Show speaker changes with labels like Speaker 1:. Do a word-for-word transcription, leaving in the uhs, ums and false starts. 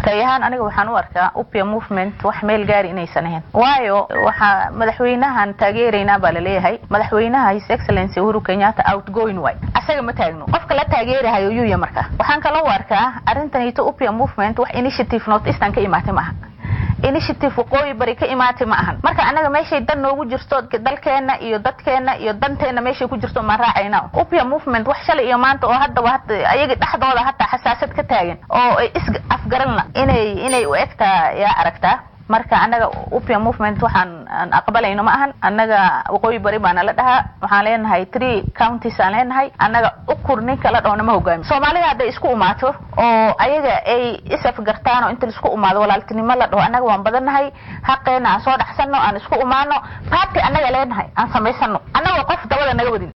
Speaker 1: kayahan aniga waxaan u arkaa upia movement wax meel gaari inay sanaheen waayo waxa madaxweynahan taageerayna baa la leeyahay madaxweynaha his excellency Uhuru Kenyatta outgoing way asaga ma taagno qofka la taageerayo yuu ya marka waxaan kala u arkaa arintan ito upia movement wax initiative not istan ka imaatay maaha initiative waqooyi bari ka imaatay ma ahan marka anaga meeshay dan noogu jirto dalkeena iyo dadkeena iyo danteena meeshay ku jirto ma raacayna upia movement wax shalay iyo maanta oo hadda waa ayaga dhaxdooda hatta xasaasad ka taagan oo is afgaran inay inay u egtaa yaa aragtaa marka anaga upia movement waxaan aqbalayno ma ahan anaga waqooyi bari baan la dhahaa waxaan leenahay three counties aan leenahay anaga u kurnin kala dhoona ma hogaami Soomaalida haday isku umaato oo ayaga ay isaf gartaan oo inta isku umaado walaaltinimo la dhaho anaga waan badanahay xaqeena aan soo dhaxsano aan isku umaano party anaga leenahay aan sameysano anaga qof dabada naga wadin